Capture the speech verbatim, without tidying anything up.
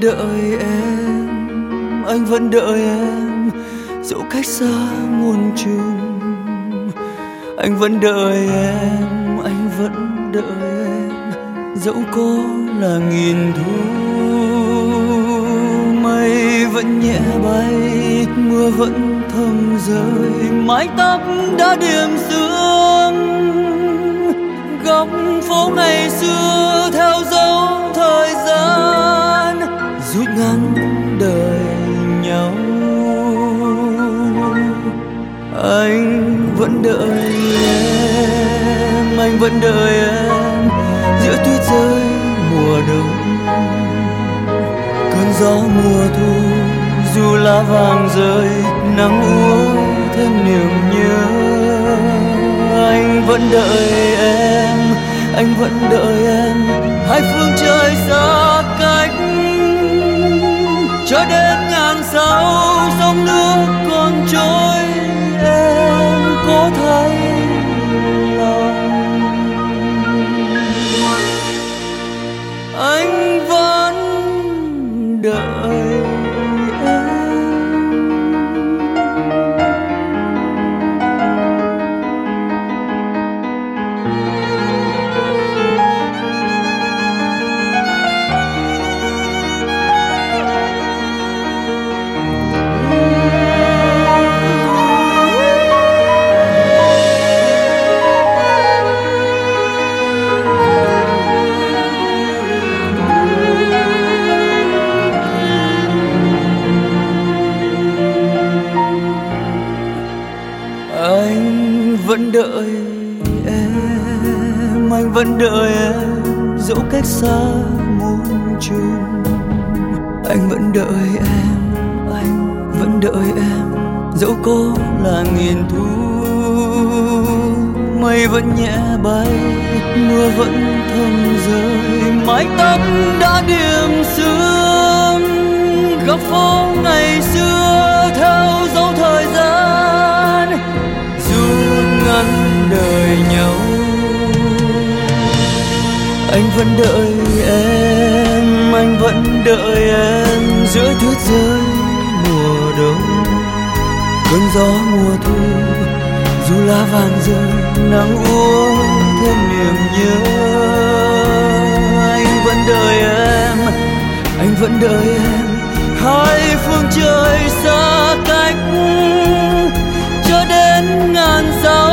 đợi em, anh vẫn đợi em, dẫu cách xa muôn trùng. Anh vẫn đợi em, anh vẫn đợi em, dẫu có là nghìn thu. Mây vẫn nhẹ bay, mưa vẫn thầm rơi, mái tóc đã điểm sương. Góc phố ngày xưa theo dấu thời gian rút ngắn đời nhau. Anh vẫn đợi em, anh vẫn đợi em giữa tuyết rơi mùa đông. Cơn gió mùa thu dù lá vàng rơi, nắng úa thêm niềm nhớ. Anh vẫn đợi em, anh vẫn đợi em, hai phương trời xa cách. Cho đến ngàn sao sông nước còn trôi, em có thấy lòng. Anh vẫn đợi em. Anh vẫn đợi em, anh vẫn đợi em, dẫu cách xa muôn trùng. Anh vẫn đợi em, anh vẫn đợi em, dẫu có là nghìn thu. Mây vẫn nhẹ bay, mưa vẫn thầm rơi, mái tóc đã điểm sương. Góc phố ngày xưa theo dấu thời gian rút ngắn đời nhau. Anh vẫn đợi em, anh vẫn đợi em giữa tuyết rơi mùa đông. Cơn gió mùa thu dù lá vàng rơi, nắng úa thêm niềm nhớ. Anh vẫn đợi em, anh vẫn đợi em, hai phương trời xa cách. Cho đến ngàn sao